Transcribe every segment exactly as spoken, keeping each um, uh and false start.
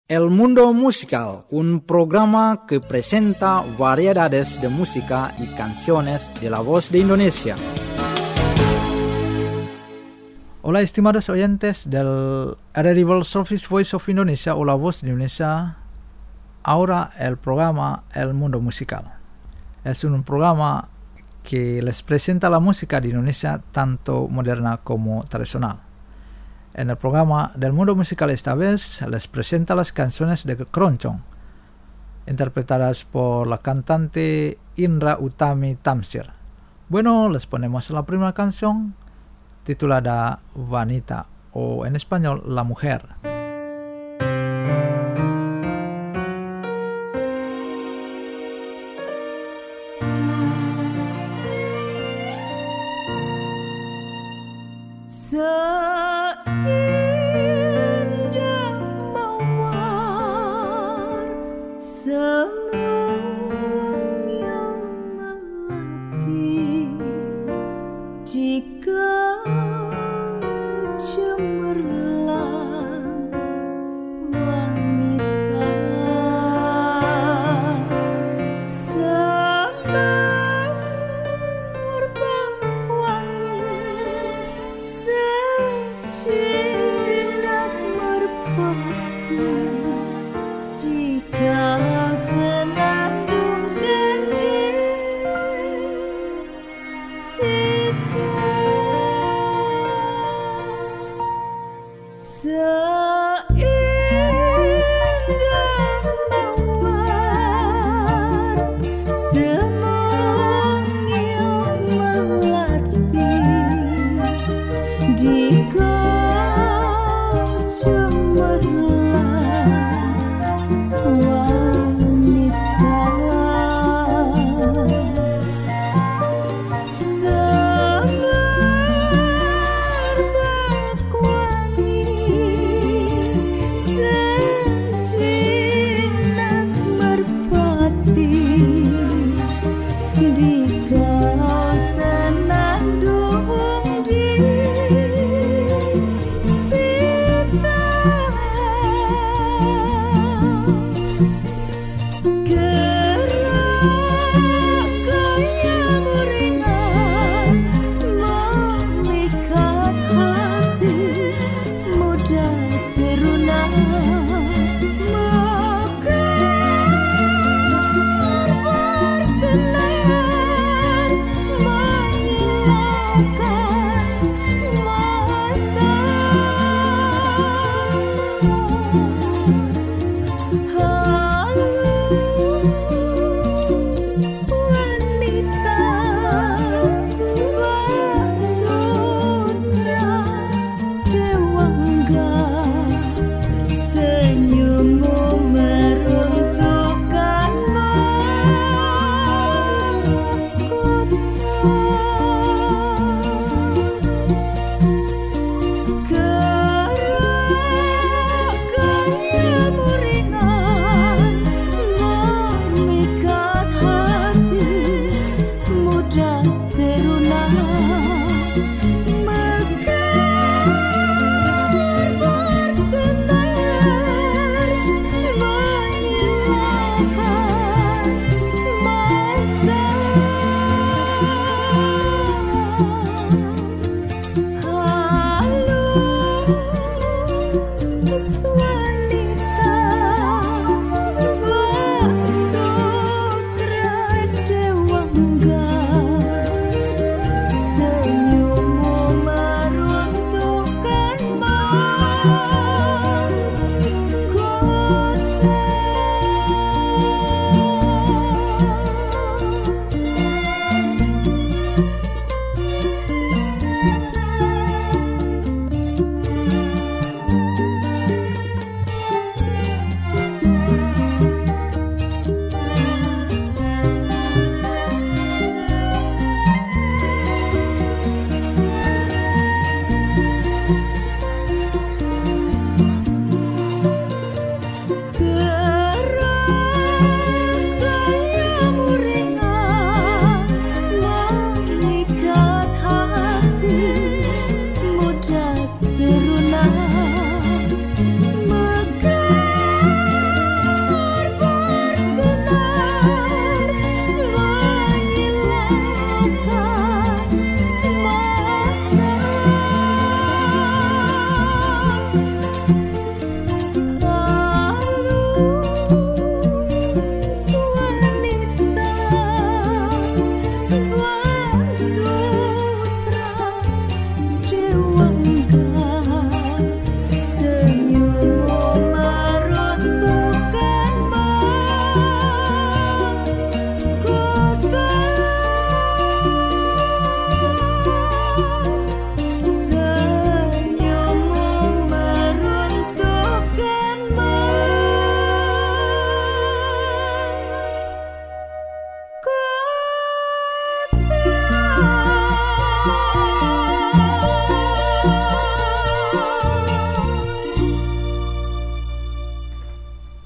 El Mundo Musical, un programa que presenta variedades de música y canciones de la voz de Indonesia. Hola estimados oyentes del R R Service Voice of Indonesia o la voz de Indonesia. Ahora el programa El Mundo Musical. Es un programa que les presenta la música de Indonesia tanto moderna como tradicional. En el programa del Mundo Musical esta vez les presenta las canciones de Keroncong, interpretadas por la cantante Indra Utami Tamsir. Bueno, les ponemos la primera canción titulada Wanita o en español La Mujer. Jika cemerlang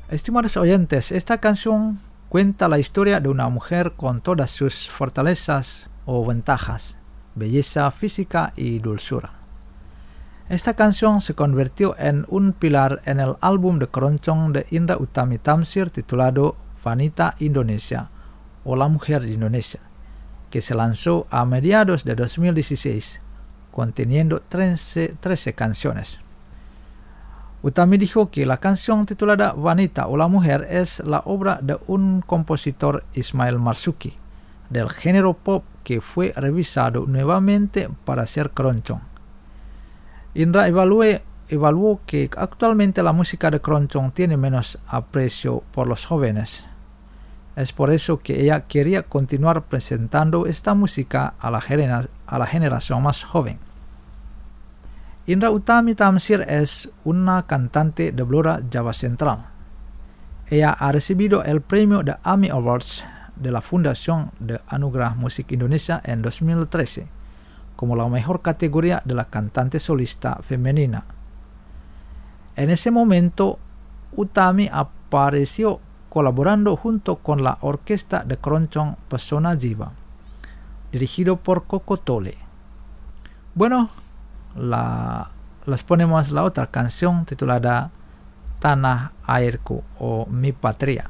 Estimados oyentes, esta canción cuenta la historia de una mujer con todas sus fortalezas o ventajas, belleza física y dulzura. Esta canción se convirtió en un pilar en el álbum de keroncong de Indra Utami Tamsir titulado Wanita Indonesia o La Mujer de Indonesia, que se lanzó a mediados de dos mil dieciséis, conteniendo trece, trece canciones. Utami dijo que la canción titulada Wanita o La Mujer es la obra de un compositor, Ismail Marzuki, del género pop que fue revisado nuevamente para hacer keroncong. Indra evaluó, evaluó que actualmente la música de keroncong tiene menos aprecio por los jóvenes. Es por eso que ella quería continuar presentando esta música a la, genera, a la generación más joven. Indra Utami Tamsir es una cantante de Blora, Java Central. Ella ha recibido el premio de AMI Awards de la Fundación de Anugerah Musik Indonesia en dos mil trece como la mejor categoría de la cantante solista femenina. En ese momento, Utami apareció colaborando junto con la orquesta de keroncong Pesona Jiwa, dirigido por Koko Tole. Bueno, la, les ponemos la otra canción titulada Tanah Airku o Mi Patria.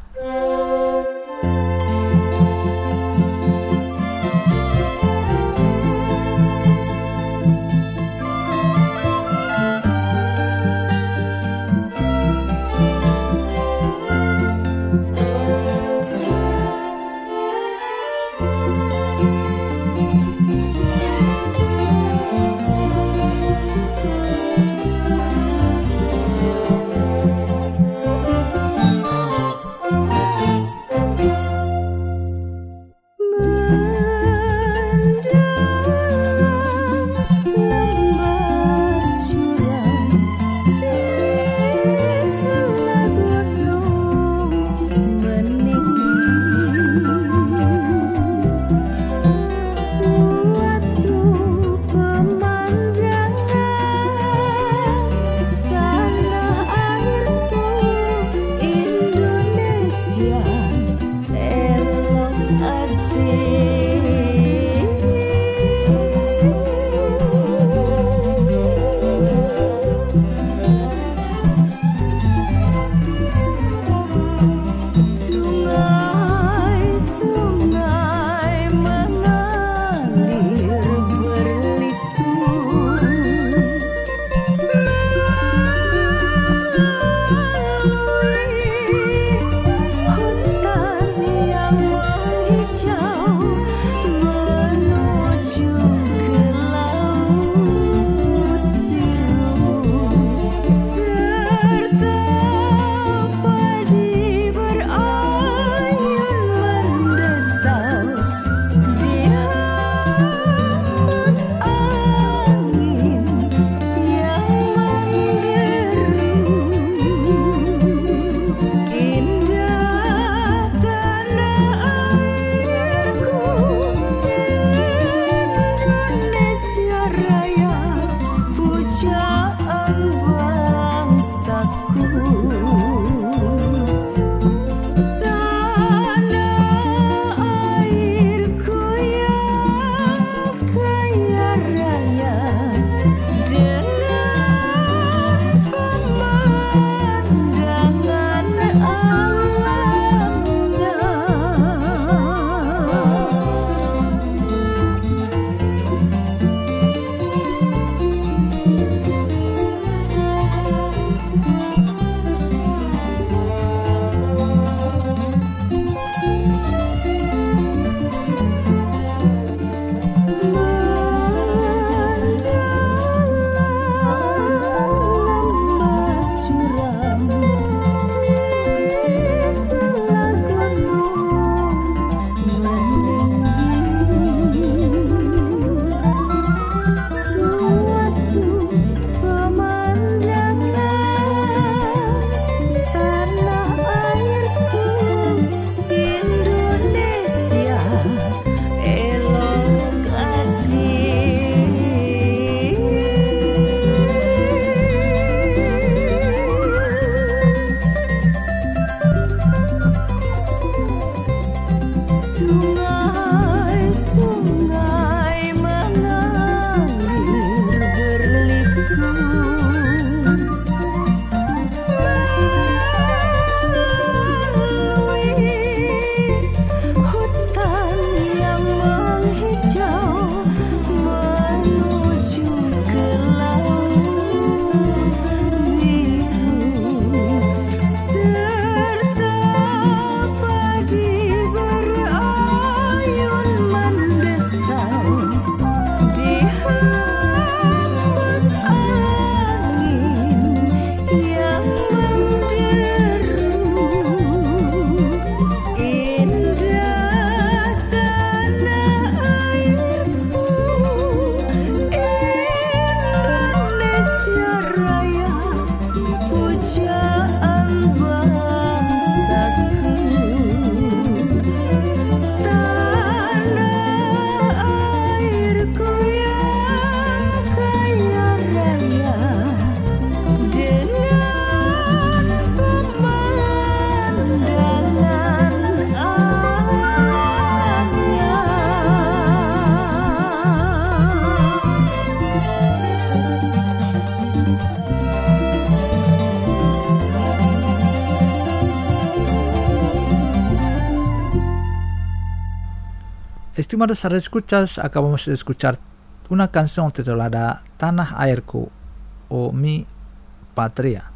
Estimados escuchas, acabamos de escuchar una canción titulada Tanah Airku o Mi Patria.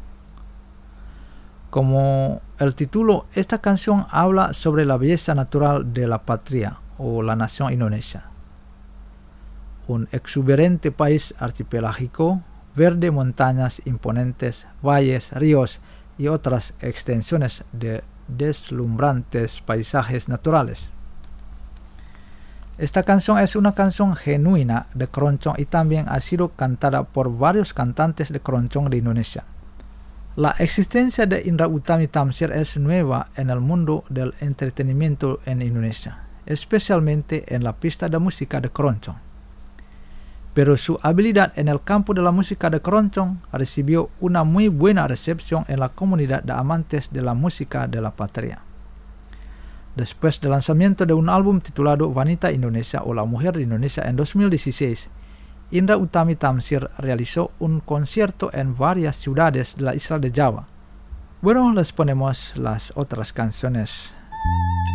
Como el título, esta canción habla sobre la belleza natural de la patria o la nación Indonesia. Un exuberante país archipelágico, verde montañas imponentes, valles, ríos y otras extensiones de deslumbrantes paisajes naturales. Esta canción es una canción genuina de keroncong y también ha sido cantada por varios cantantes de keroncong de Indonesia. La existencia de Indra Utami Tamsir es nueva en el mundo del entretenimiento en Indonesia, especialmente en la pista de música de keroncong. Pero su habilidad en el campo de la música de keroncong recibió una muy buena recepción en la comunidad de amantes de la música de la patria. Después del lanzamiento de un álbum titulado Wanita Indonesia o La Mujer de Indonesia en dos mil dieciséis, Indra Utami Tamsir realizó un concierto en varias ciudades de la isla de Java. Bueno, les ponemos las otras canciones.